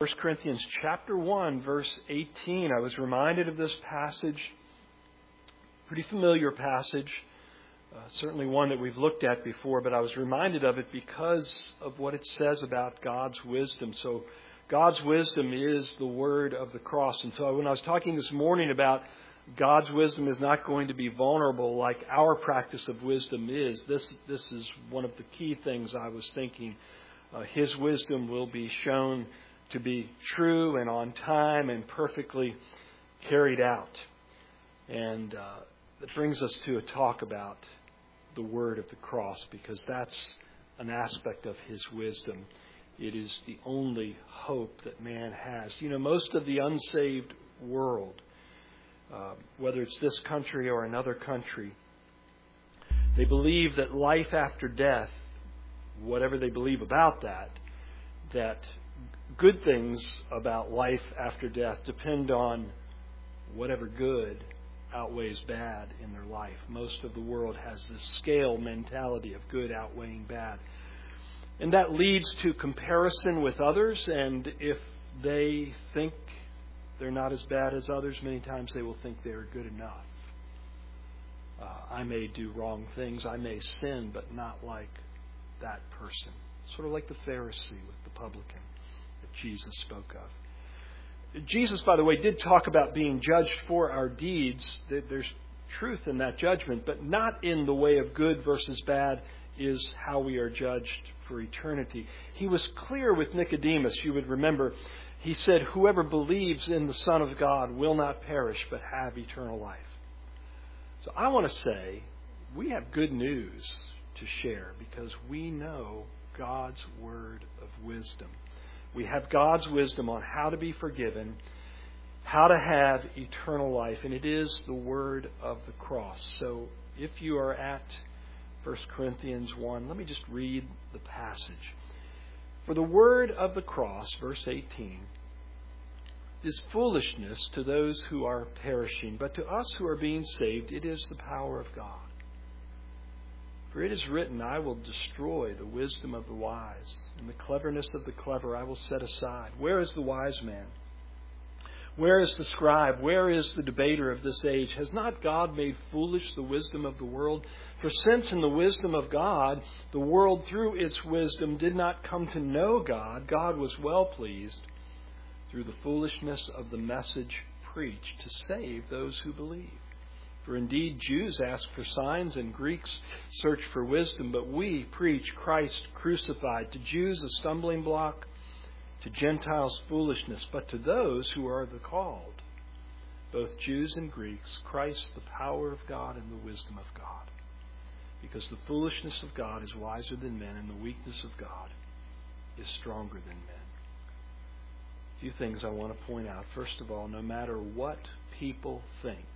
1 Corinthians chapter 1, verse 18. I was reminded of this passage, pretty familiar passage, certainly one that we've looked at before, but I was reminded of it because of what it says about God's wisdom. So God's wisdom is the word of the cross. And so when I was talking this morning about God's wisdom is not going to be vulnerable like our practice of wisdom is, this is one of the key things I was thinking. His wisdom will be shown to be true and on time and perfectly carried out. And that brings us to a talk about the word of the cross, because that's an aspect of His wisdom. It is the only hope that man has. You know, most of the unsaved world, whether it's this country or another country, they believe that life after death, whatever they believe about that good things about life after death depend on whatever good outweighs bad in their life. Most of the world has this scale mentality of good outweighing bad. And that leads to comparison with others, and if they think they're not as bad as others, many times they will think they're good enough. I may do wrong things, I may sin, but not like that person. Sort of like the Pharisee with the publican that Jesus spoke of. Jesus, by the way, did talk about being judged for our deeds. There's truth in that judgment, but not in the way of good versus bad is how we are judged for eternity. He was clear with Nicodemus, you would remember. He said, whoever believes in the Son of God will not perish but have eternal life. So I want to say we have good news to share because we know God's word of wisdom. We have God's wisdom on how to be forgiven, how to have eternal life, and it is the word of the cross. So if you are at 1 Corinthians 1, let me just read the passage. For the word of the cross, verse 18, is foolishness to those who are perishing, but to us who are being saved, it is the power of God. For it is written, I will destroy the wisdom of the wise, and the cleverness of the clever I will set aside. Where is the wise man? Where is the scribe? Where is the debater of this age? Has not God made foolish the wisdom of the world? For since in the wisdom of God, the world through its wisdom did not come to know God, God was well pleased through the foolishness of the message preached to save those who believe. For indeed Jews ask for signs and Greeks search for wisdom, but we preach Christ crucified, to Jews a stumbling block, to Gentiles foolishness, but to those who are the called, both Jews and Greeks, Christ the power of God and the wisdom of God. Because the foolishness of God is wiser than men, and the weakness of God is stronger than men. A few things I want to point out. First of all, no matter what people think,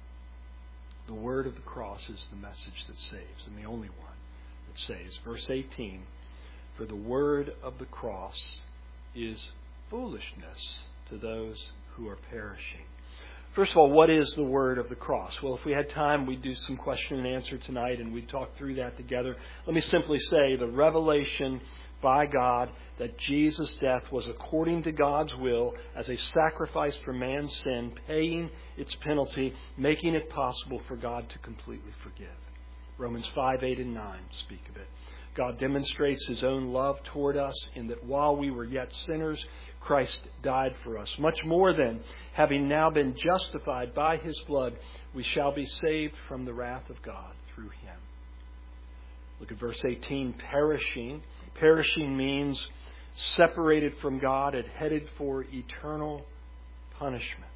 the word of the cross is the message that saves, and the only one that saves. Verse 18, for the word of the cross is foolishness to those who are perishing. First of all, what is the word of the cross? Well, if we had time, we'd do some question and answer tonight, and we'd talk through that together. Let me simply say the revelation by God that Jesus' death was according to God's will as a sacrifice for man's sin, paying its penalty, making it possible for God to completely forgive. Romans 5, 8, and 9 speak of it. God demonstrates His own love toward us in that while we were yet sinners, Christ died for us. Much more than, having now been justified by His blood, we shall be saved from the wrath of God through Him. Look at verse 18, perishing. Perishing means separated from God and headed for eternal punishment.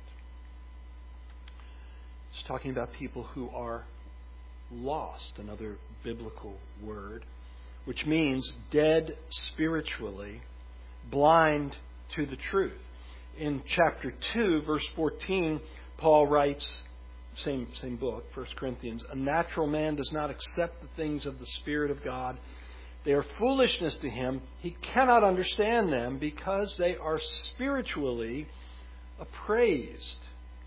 It's talking about people who are lost, another biblical word, which means dead spiritually, blind to the truth. In chapter 2, verse 14, Paul writes, same book, 1 Corinthians, a natural man does not accept the things of the Spirit of God. They are foolishness to him. He cannot understand them because they are spiritually appraised.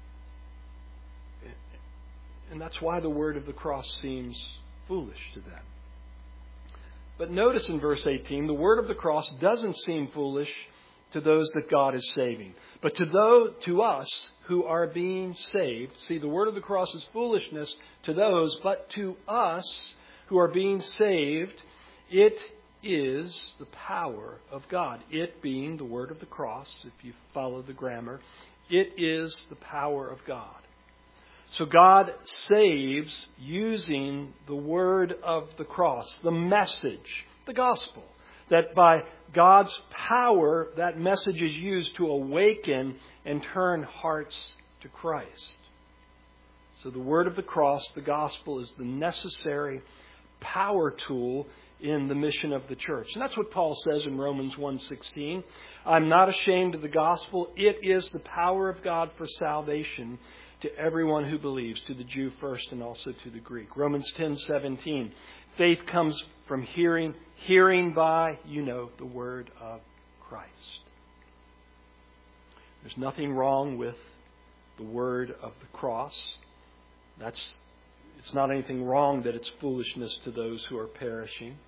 And that's why the word of the cross seems foolish to them. But notice in verse 18, the word of the cross doesn't seem foolish to those that God is saving. But to us who are being saved, see, the word of the cross is foolishness to those, but to us who are being saved, it is the power of God. It being the word of the cross, if you follow the grammar, it is the power of God. So God saves using the word of the cross, the message, the gospel. That by God's power, that message is used to awaken and turn hearts to Christ. So the word of the cross, the gospel, is the necessary power tool in the mission of the church. And that's what Paul says in Romans 1:16. I'm not ashamed of the gospel. It is the power of God for salvation to everyone who believes, to the Jew first and also to the Greek. Romans 10:17. Faith comes from hearing, hearing by, the word of Christ. There's nothing wrong with the word of the cross. It's not anything wrong that it's foolishness to those who are perishing.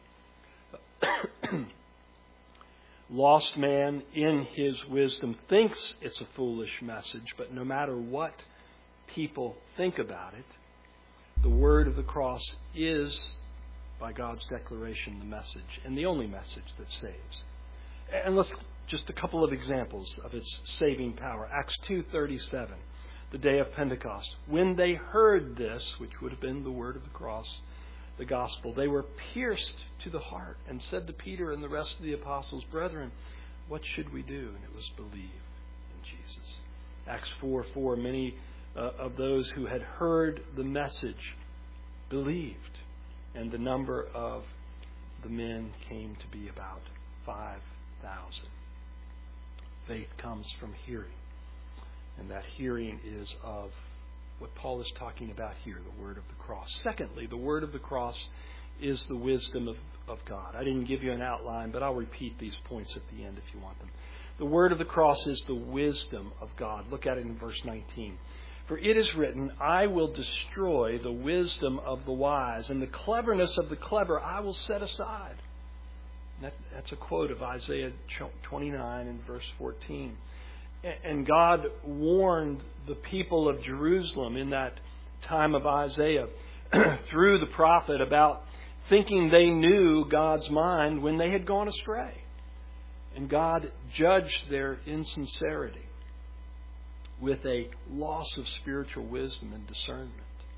Lost man in his wisdom thinks it's a foolish message, but no matter what people think about it, the word of the cross is, by God's declaration, the message, and the only message that saves. And let's just a couple of examples of its saving power. Acts 2:37, the day of Pentecost. When they heard this, which would have been the word of the cross, the gospel, they were pierced to the heart and said to Peter and the rest of the apostles, "Brethren, what should we do?" And it was believe in Jesus. Acts 4:4, many of those who had heard the message believed, and the number of the men came to be about 5,000. Faith comes from hearing, and that hearing is of what Paul is talking about here, the word of the cross. Secondly, the word of the cross is the wisdom of God. I didn't give you an outline, but I'll repeat these points at the end if you want them. The word of the cross is the wisdom of God. Look at it in verse 19. For it is written, I will destroy the wisdom of the wise, and the cleverness of the clever I will set aside. That's a quote of Isaiah 29 and verse 14. And God warned the people of Jerusalem in that time of Isaiah through the prophet about thinking they knew God's mind when they had gone astray. And God judged their insincerity with a loss of spiritual wisdom and discernment.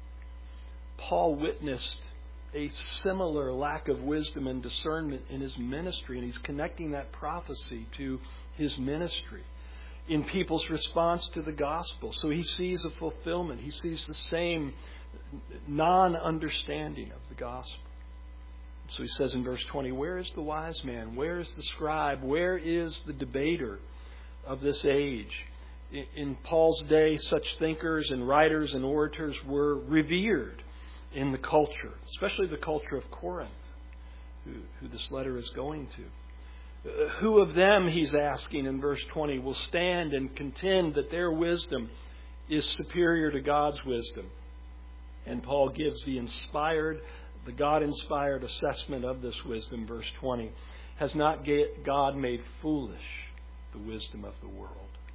Paul witnessed a similar lack of wisdom and discernment in his ministry, and he's connecting that prophecy to his ministry in people's response to the gospel. So he sees a fulfillment. He sees the same non-understanding of the gospel. So he says in verse 20, where is the wise man? Where is the scribe? Where is the debater of this age? In Paul's day, such thinkers and writers and orators were revered in the culture, especially the culture of Corinth, who this letter is going to. Who of them, he's asking in verse 20, will stand and contend that their wisdom is superior to God's wisdom? And Paul gives the God-inspired assessment of this wisdom, verse 20. Has not God made foolish the wisdom of the world?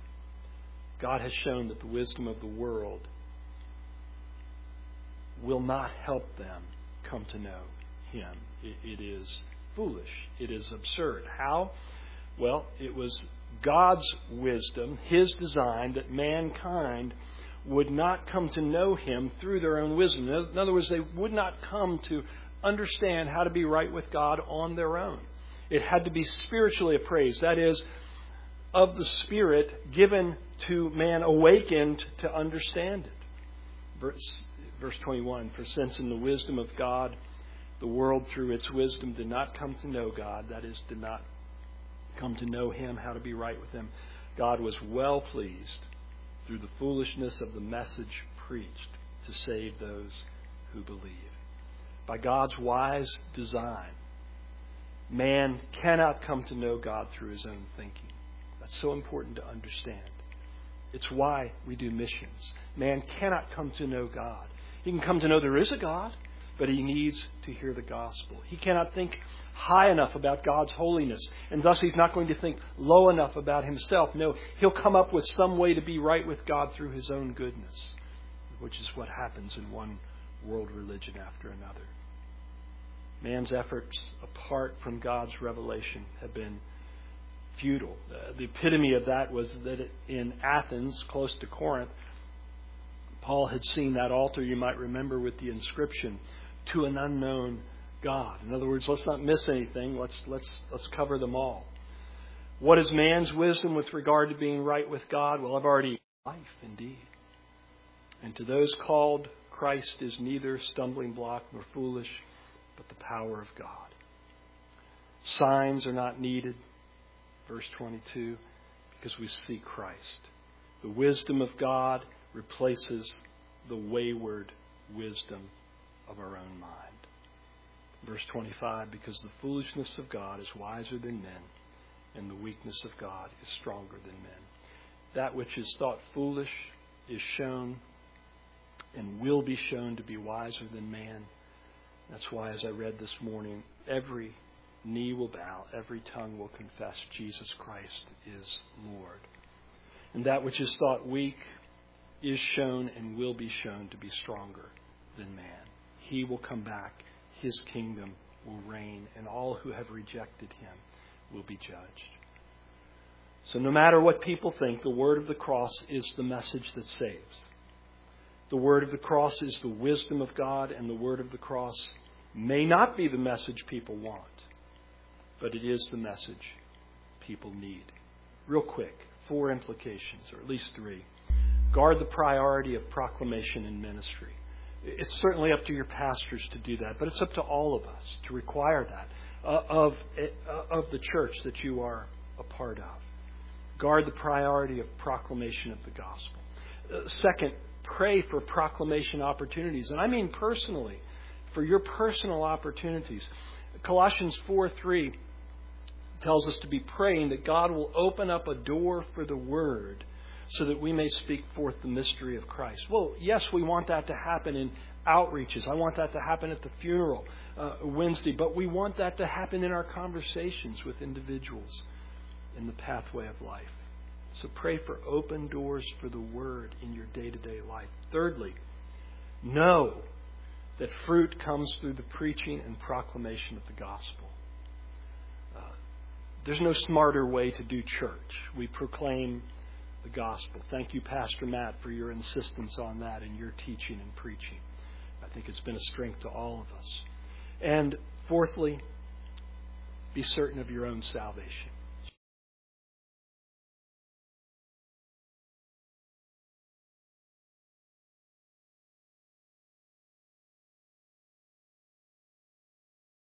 God has shown that the wisdom of the world will not help them come to know Him. It is foolish. It is absurd. How? Well, it was God's wisdom, His design, that mankind would not come to know Him through their own wisdom. In other words, they would not come to understand how to be right with God on their own. It had to be spiritually appraised. That is, of the Spirit given to man, awakened to understand it. Verse 21, for since in the wisdom of God, the world through its wisdom did not come to know God, that is, did not come to know Him, how to be right with Him, God was well pleased through the foolishness of the message preached to save those who believe. By God's wise design, man cannot come to know God through his own thinking. That's so important to understand. It's why we do missions. Man cannot come to know God. He can come to know there is a God. but he needs to hear the gospel. He cannot think high enough about God's holiness, and thus he's not going to think low enough about himself. No, he'll come up with some way to be right with God through his own goodness, which is what happens in one world religion after another. Man's efforts apart from God's revelation have been futile. The epitome of that was that in Athens, close to Corinth, Paul had seen that altar, you might remember, with the inscription, "To an unknown God." In other words, let's not miss anything. Let's cover them all. What is man's wisdom with regard to being right with God? Well, I've already life indeed. And to those called, Christ is neither stumbling block nor foolish, but the power of God. Signs are not needed, verse 22, because we see Christ. The wisdom of God replaces the wayward wisdom of our own mind. Verse 25, because the foolishness of God is wiser than men, and the weakness of God is stronger than men. That which is thought foolish is shown and will be shown to be wiser than man. That's why, as I read this morning, every knee will bow, every tongue will confess Jesus Christ is Lord. And that which is thought weak is shown and will be shown to be stronger than man. He will come back, his kingdom will reign, and all who have rejected him will be judged. So no matter what people think, the word of the cross is the message that saves. The word of the cross is the wisdom of God, and the word of the cross may not be the message people want, but it is the message people need. Real quick, 4 implications, or at least 3. Guard the priority of proclamation in ministry. It's certainly up to your pastors to do that, but it's up to all of us to require that of the church that you are a part of. Guard the priority of proclamation of the gospel. Second, pray for proclamation opportunities. And I mean personally, for your personal opportunities. Colossians 4:3 tells us to be praying that God will open up a door for the word so that we may speak forth the mystery of Christ. Well, yes, we want that to happen in outreaches. I want that to happen at the funeral Wednesday, but we want that to happen in our conversations with individuals in the pathway of life. So pray for open doors for the word in your day-to-day life. Thirdly, know that fruit comes through the preaching and proclamation of the gospel. There's no smarter way to do church. We proclaim the gospel. Thank you, Pastor Matt, for your insistence on that in your teaching and preaching. I think it's been a strength to all of us. And fourthly, be certain of your own salvation.